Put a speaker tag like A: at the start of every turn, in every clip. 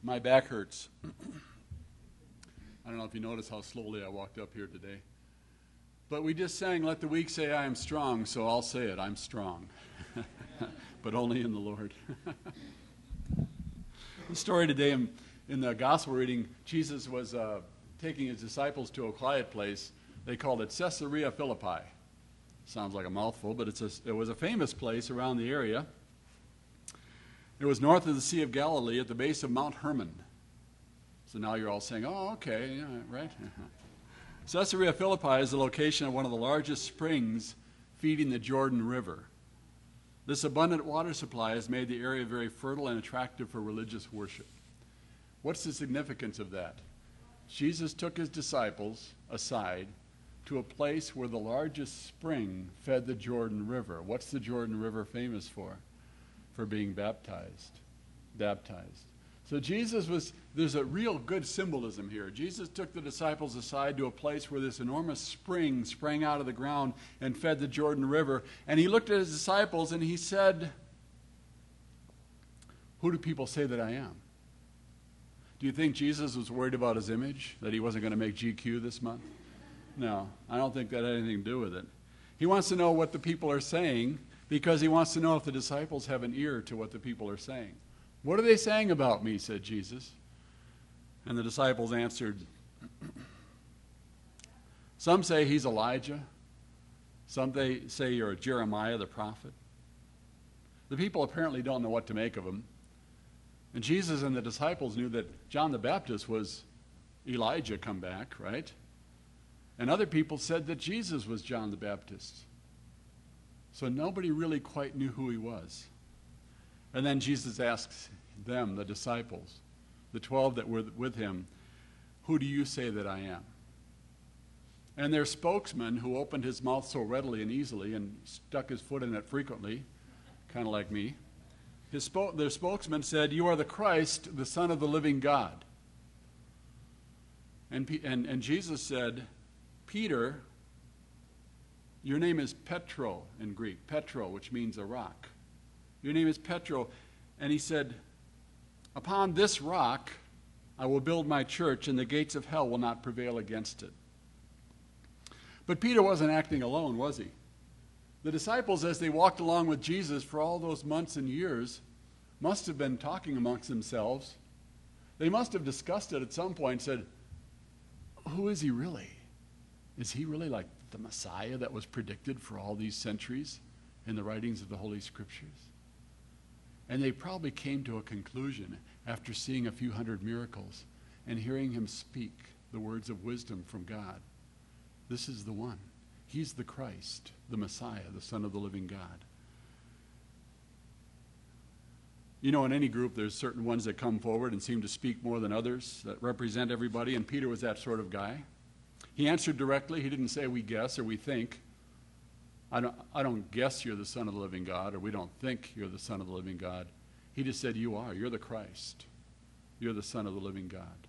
A: My back hurts. I don't know if you noticed how slowly I walked up here today. But we just sang, "Let the weak say I am strong," so I'll say it, I'm strong. But only in the Lord. The story today in the gospel reading, Jesus was taking his disciples to a quiet place. They called it Caesarea Philippi. Sounds like a mouthful, but it was a famous place around the area. It was north of the Sea of Galilee at the base of Mount Hermon. So now you're all saying, oh, okay, yeah, right? Caesarea Philippi is the location of one of the largest springs feeding the Jordan River. This abundant water supply has made the area very fertile and attractive for religious worship. What's the significance of that? Jesus took his disciples aside to a place where the largest spring fed the Jordan River. What's the Jordan River famous for? For being baptized. So there's a real good symbolism here. Jesus took the disciples aside to a place where this enormous spring sprang out of the ground and fed the Jordan River. And he looked at his disciples and he said, "Who do people say that I am?" Do you think Jesus was worried about his image, that he wasn't going to make GQ this month? No, I don't think that had anything to do with it. He wants to know what the people are saying because he wants to know if the disciples have an ear to what the people are saying. "What are they saying about me?" said Jesus. And the disciples answered, "Some say he's Elijah. Some they say you're Jeremiah the prophet." The people apparently don't know what to make of him. And Jesus and the disciples knew that John the Baptist was Elijah come back, right? And other people said that Jesus was John the Baptist. So nobody really quite knew who he was. And then Jesus asks them, the disciples, the 12 that were with him, "Who do you say that I am?" And their spokesman, who opened his mouth so readily and easily and stuck his foot in it frequently, kind of like me, their spokesman said, "You are the Christ, the Son of the living God." And Jesus said, "Peter, your name is Petro in Greek, Petro, which means a rock. Your name is Petro." And he said, "Upon this rock I will build my church, and the gates of hell will not prevail against it." But Peter wasn't acting alone, was he? The disciples, as they walked along with Jesus for all those months and years, must have been talking amongst themselves. They must have discussed it at some point and said, "Who is he really? Is he really like the Messiah that was predicted for all these centuries in the writings of the Holy Scriptures?" And they probably came to a conclusion after seeing a few hundred miracles and hearing him speak the words of wisdom from God. This is the one. He's the Christ, the Messiah, the Son of the living God. You know, in any group, there's certain ones that come forward and seem to speak more than others, that represent everybody, and Peter was that sort of guy. He answered directly. He didn't say we guess or we think. I don't guess you're the Son of the living God, or we don't think you're the Son of the living God. He just said, "You are. You're the Christ. You're the Son of the living God."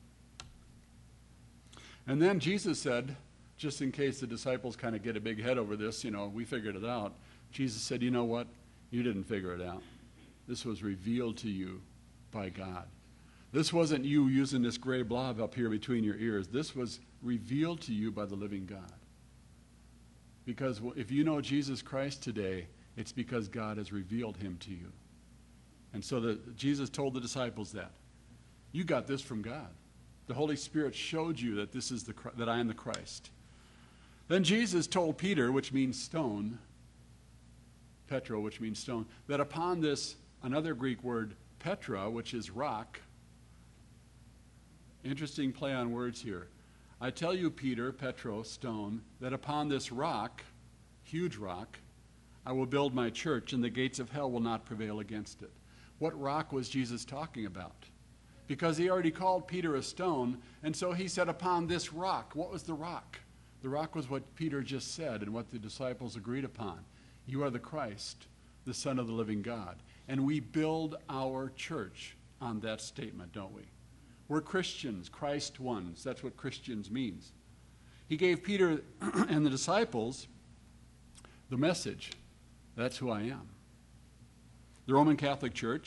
A: And then Jesus said, just in case the disciples kind of get a big head over this, we figured it out. Jesus said, "You know what? You didn't figure it out. This was revealed to you by God. This wasn't you using this gray blob up here between your ears. This was revealed to you by the living God." Because if you know Jesus Christ today, it's because God has revealed him to you. And so Jesus told the disciples that. You got this from God. The Holy Spirit showed you that that I am the Christ. Then Jesus told Peter, which means stone, Petro, which means stone, that upon this, another Greek word, Petra, which is rock, interesting play on words here. "I tell you, Peter, Petro, stone, that upon this rock, huge rock, I will build my church, and the gates of hell will not prevail against it." What rock was Jesus talking about? Because he already called Peter a stone, and so he said, "Upon this rock." What was the rock? The rock was what Peter just said and what the disciples agreed upon. You are the Christ, the Son of the living God. And we build our church on that statement, don't we? We're Christians, Christ ones. That's what Christians means. He gave Peter and the disciples the message. That's who I am. The Roman Catholic Church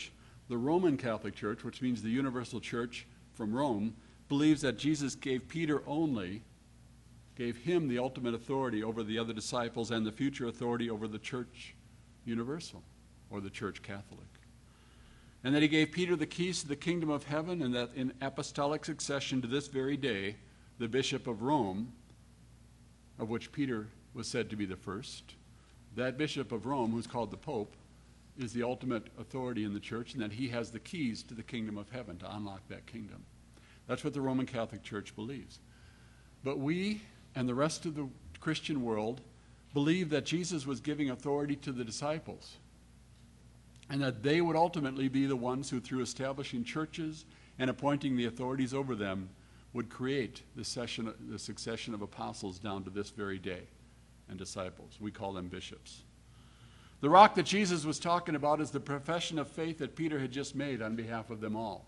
A: The Roman Catholic Church, which means the universal church from Rome, believes that Jesus gave Peter only, gave him the ultimate authority over the other disciples and the future authority over the church universal, or the church Catholic. And that he gave Peter the keys to the kingdom of heaven, and that in apostolic succession to this very day, the Bishop of Rome, of which Peter was said to be the first, that Bishop of Rome, who's called the Pope, is the ultimate authority in the church, and that he has the keys to the kingdom of heaven to unlock that kingdom. That's what the Roman Catholic Church believes. But we and the rest of the Christian world believe that Jesus was giving authority to the disciples, and that they would ultimately be the ones who, through establishing churches and appointing the authorities over them, would create the succession of apostles down to this very day, and disciples. We call them bishops. The rock that Jesus was talking about is the profession of faith that Peter had just made on behalf of them all.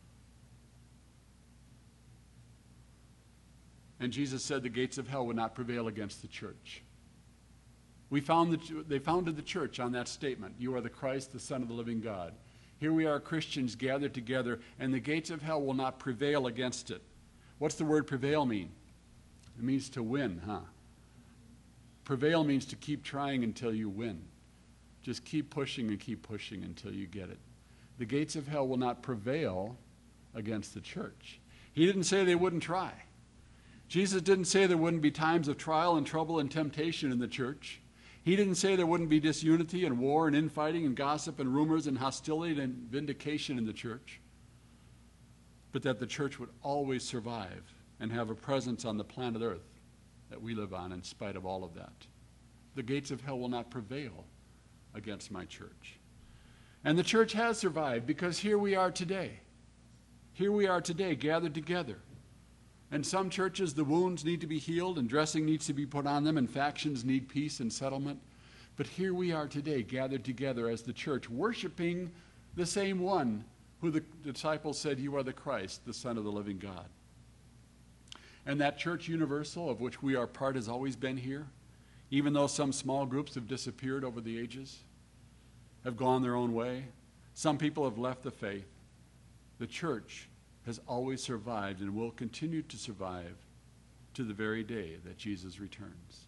A: And Jesus said the gates of hell would not prevail against the church. They founded the church on that statement. You are the Christ, the Son of the living God. Here we are, Christians gathered together, and the gates of hell will not prevail against it. What's the word prevail mean? It means to win, huh? Prevail means to keep trying until you win. Just keep pushing until you get it. The gates of hell will not prevail against the church. He didn't say they wouldn't try. Jesus didn't say there wouldn't be times of trial and trouble and temptation in the church. He didn't say there wouldn't be disunity and war and infighting and gossip and rumors and hostility and vindication in the church. But that the church would always survive and have a presence on the planet Earth that we live on in spite of all of that. The gates of hell will not prevail against my church. And the church has survived because here we are today. Here we are today, gathered together. In some churches, the wounds need to be healed and dressing needs to be put on them and factions need peace and settlement. But here we are today, gathered together as the church, worshiping the same one who the disciples said, you are the Christ, the Son of the living God. And that church universal of which we are part has always been here, even though some small groups have disappeared over the ages, have gone their own way. Some people have left the faith. The church has always survived and will continue to survive to the very day that Jesus returns.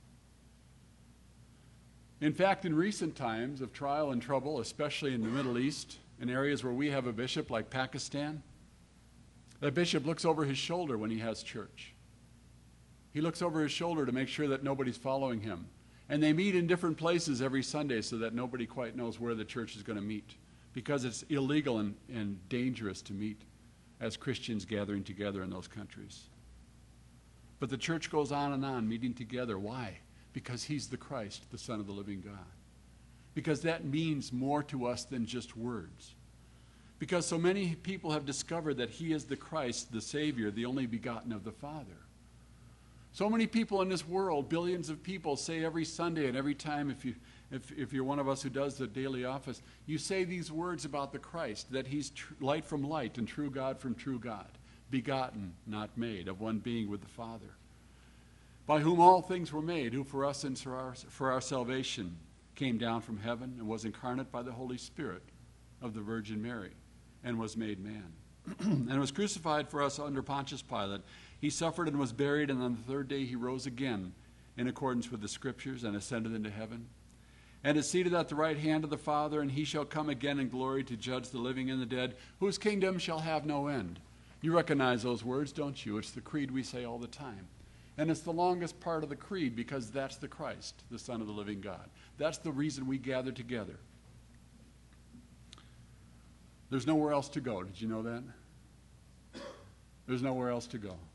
A: In fact, in recent times of trial and trouble, especially in the Middle East, in areas where we have a bishop like Pakistan, that bishop looks over his shoulder when he has church. He looks over his shoulder to make sure that nobody's following him. And they meet in different places every Sunday so that nobody quite knows where the church is going to meet, because it's illegal and dangerous to meet as Christians gathering together in those countries. But the church goes on, meeting together. Why? Because he's the Christ, the Son of the living God. Because that means more to us than just words. Because so many people have discovered that he is the Christ, the Savior, the only begotten of the Father. So many people in this world, billions of people, say every Sunday and every time, if you're one of us who does the daily office, you say these words about the Christ, that he's light from light and true God from true God, begotten, not made, of one being with the Father, by whom all things were made, who for us and for our salvation came down from heaven and was incarnate by the Holy Spirit of the Virgin Mary and was made man and was crucified for us under Pontius Pilate. He suffered and was buried, and on the third day he rose again in accordance with the Scriptures and ascended into heaven and is seated at the right hand of the Father, and he shall come again in glory to judge the living and the dead, whose kingdom shall have no end. You recognize those words, don't you? It's the creed we say all the time. And it's the longest part of the creed because that's the Christ, the Son of the living God. That's the reason we gather together. There's nowhere else to go. Did you know that? There's nowhere else to go.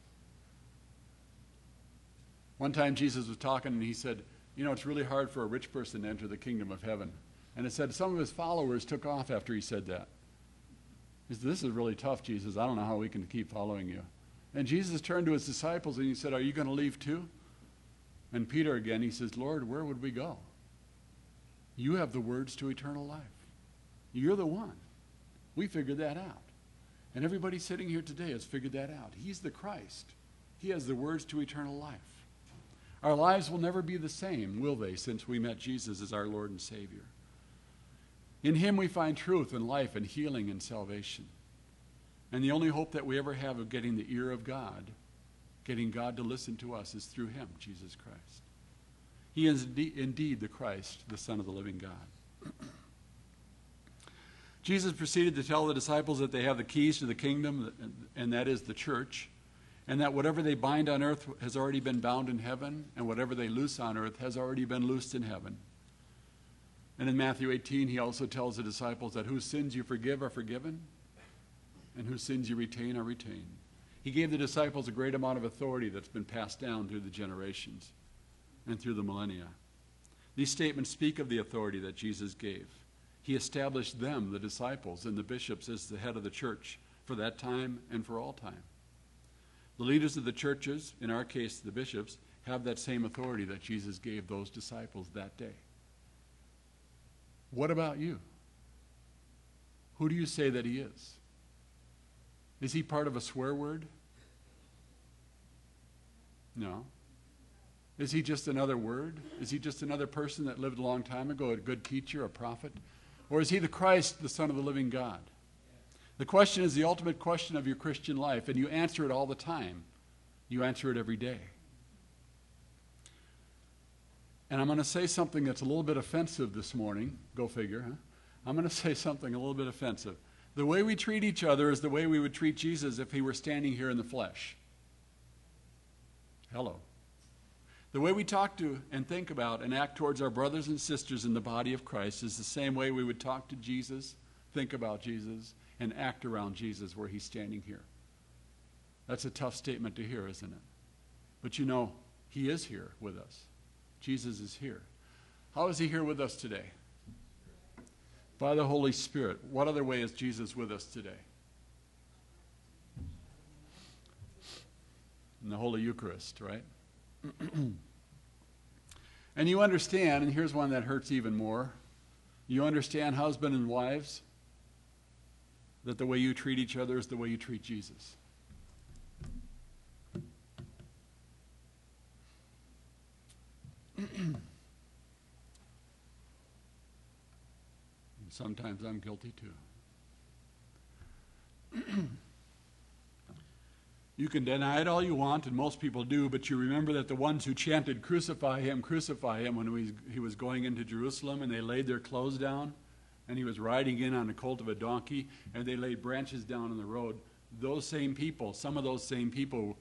A: One time Jesus was talking and he said, you know, it's really hard for a rich person to enter the kingdom of heaven. And it said some of his followers took off after he said that. He said, this is really tough, Jesus. I don't know how we can keep following you. And Jesus turned to his disciples and he said, are you going to leave too? And Peter again, he says, Lord, where would we go? You have the words to eternal life. You're the one. We figured that out. And everybody sitting here today has figured that out. He's the Christ. He has the words to eternal life. Our lives will never be the same, will they, since we met Jesus as our Lord and Savior? In him we find truth and life and healing and salvation. And the only hope that we ever have of getting the ear of God, getting God to listen to us, is through him, Jesus Christ. He is indeed the Christ, the Son of the living God. Jesus proceeded to tell the disciples that they have the keys to the kingdom, and that is the church, and that whatever they bind on earth has already been bound in heaven, and whatever they loose on earth has already been loosed in heaven. And in Matthew 18, he also tells the disciples that whose sins you forgive are forgiven, and whose sins you retain are retained. He gave the disciples a great amount of authority that's been passed down through the generations and through the millennia. These statements speak of the authority that Jesus gave. He established them, the disciples, and the bishops as the head of the church for that time and for all time. The leaders of the churches, in our case the bishops, have that same authority that Jesus gave those disciples that day. What about you? Who do you say that he is? Is he part of a swear word? No. Is he just another word? Is he just another person that lived a long time ago, a good teacher, a prophet? Or is he the Christ, the Son of the living God? The question is the ultimate question of your Christian life, and you answer it all the time. You answer it every day. And I'm going to say something that's a little bit offensive this morning. Go figure, huh? I'm going to say something a little bit offensive. The way we treat each other is the way we would treat Jesus if he were standing here in the flesh. Hello. The way we talk to and think about and act towards our brothers and sisters in the body of Christ is the same way we would talk to Jesus, think about Jesus, and act around Jesus where he's standing here. That's a tough statement to hear, isn't it? But you know, he is here with us. Jesus is here. How is he here with us today? By the Holy Spirit. What other way is Jesus with us today? In the Holy Eucharist, right? And you understand, and here's one that hurts even more. You understand, husband and wives, that the way you treat each other is the way you treat Jesus. Sometimes I'm guilty too. You can deny it all you want, and most people do, but you remember that the ones who chanted, crucify him, when he was going into Jerusalem, and they laid their clothes down, and he was riding in on the colt of a donkey, and they laid branches down on the road. Those same people, some of those same people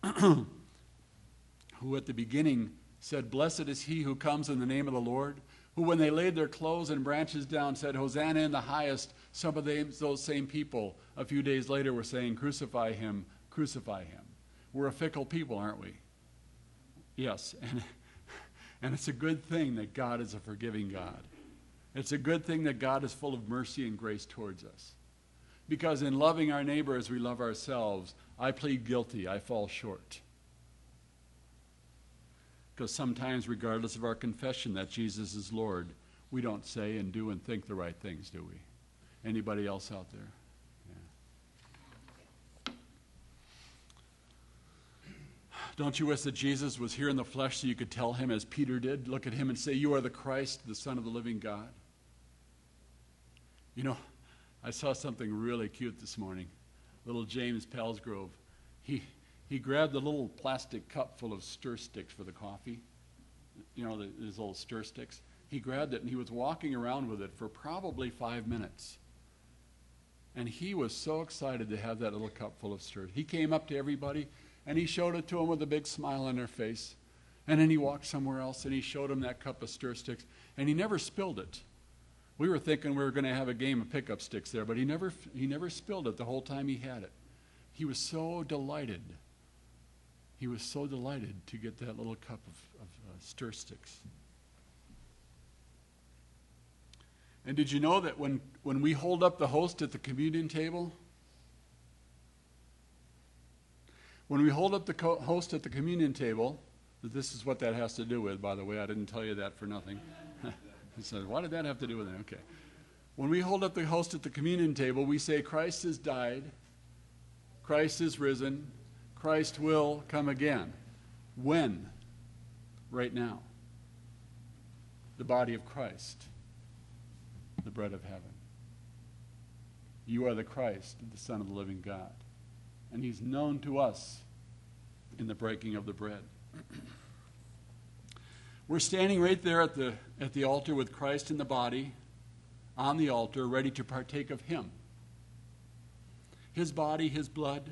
A: who at the beginning said, blessed is he who comes in the name of the Lord, who when they laid their clothes and branches down said, Hosanna in the highest, some of those same people a few days later were saying, crucify him, crucify him. We're a fickle people, aren't we? Yes, and it's a good thing that God is a forgiving God. It's a good thing that God is full of mercy and grace towards us. Because in loving our neighbor as we love ourselves, I plead guilty, I fall short. Because sometimes, regardless of our confession that Jesus is Lord, we don't say and do and think the right things, do we? Anybody else out there? Yeah. Don't you wish that Jesus was here in the flesh so you could tell him, as Peter did, look at him and say, you are the Christ, the Son of the living God? You know, I saw something really cute this morning. Little James Palsgrove. He grabbed a little plastic cup full of stir sticks for the coffee. You know, these little stir sticks. He grabbed it and he was walking around with it for probably 5 minutes. And he was so excited to have that little cup full of stir. He came up to everybody and he showed it to them with a big smile on their face. And then he walked somewhere else and he showed them that cup of stir sticks. And he never spilled it. We were thinking we were going to have a game of pickup sticks there, but he never spilled it the whole time he had it. He was so delighted. He was so delighted to get that little cup of stir sticks. And did you know that when we hold up the host at the communion table, when we hold up the host at the communion table, this is what that has to do with, by the way, I didn't tell you that for nothing. He said, why did that have to do with it? Okay. When we hold up the host at the communion table, we say, Christ has died, Christ is risen, Christ will come again. When? Right now. The body of Christ. The bread of heaven. You are the Christ, the Son of the living God. And he's known to us in the breaking of the bread. We're standing right there at the altar with Christ in the body, on the altar, ready to partake of him. His body, his blood.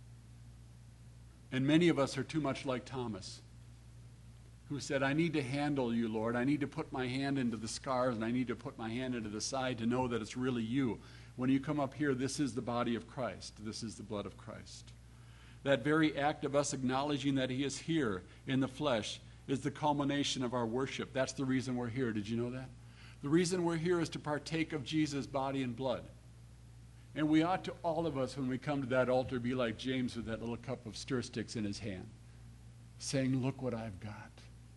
A: And many of us are too much like Thomas, who said, I need to handle you, Lord. I need to put my hand into the scars, and I need to put my hand into the side to know that it's really you. When you come up here, this is the body of Christ. This is the blood of Christ. That very act of us acknowledging that he is here in the flesh is the culmination of our worship. That's the reason we're here. Did you know that? The reason we're here is to partake of Jesus' body and blood. And we ought to, all of us, when we come to that altar, be like James with that little cup of stir sticks in his hand, saying, look what I've got.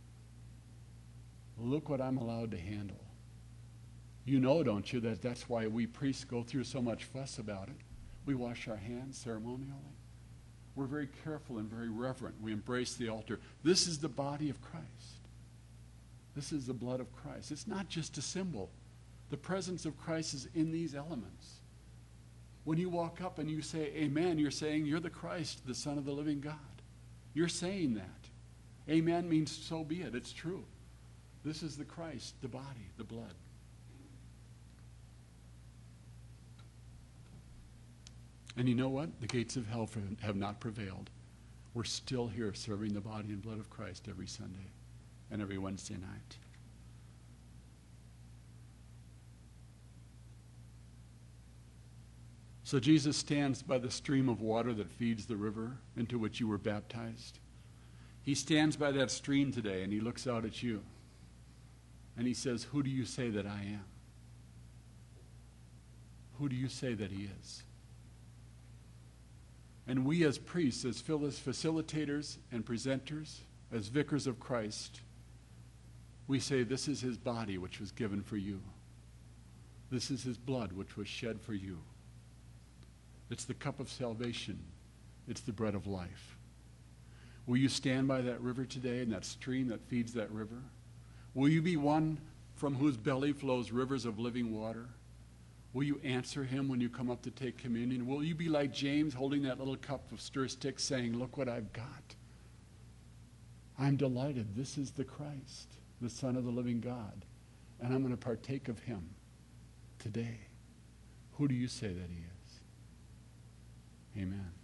A: Look what I'm allowed to handle. You know, don't you, that that's why we priests go through so much fuss about it. We wash our hands ceremonially. We're very careful and very reverent. We embrace the altar. This is the body of Christ. This is the blood of Christ. It's not just a symbol. The presence of Christ is in these elements. When you walk up and you say, amen, you're saying you're the Christ, the Son of the living God. You're saying that. Amen means so be it. It's true. This is the Christ, the body, the blood. And you know what? The gates of hell have not prevailed. We're still here serving the body and blood of Christ every Sunday and every Wednesday night. So Jesus stands by the stream of water that feeds the river into which you were baptized. He stands by that stream today and he looks out at you and he says, who do you say that I am? Who do you say that he is? And we as priests, as facilitators and presenters, as vicars of Christ, we say this is his body which was given for you. This is his blood which was shed for you. It's the cup of salvation. It's the bread of life. Will you stand by that river today and that stream that feeds that river? Will you be one from whose belly flows rivers of living water? Will you answer him when you come up to take communion? Will you be like James holding that little cup of stir sticks saying, look what I've got. I'm delighted. This is the Christ, the Son of the living God. And I'm going to partake of him today. Who do you say that he is? Amen.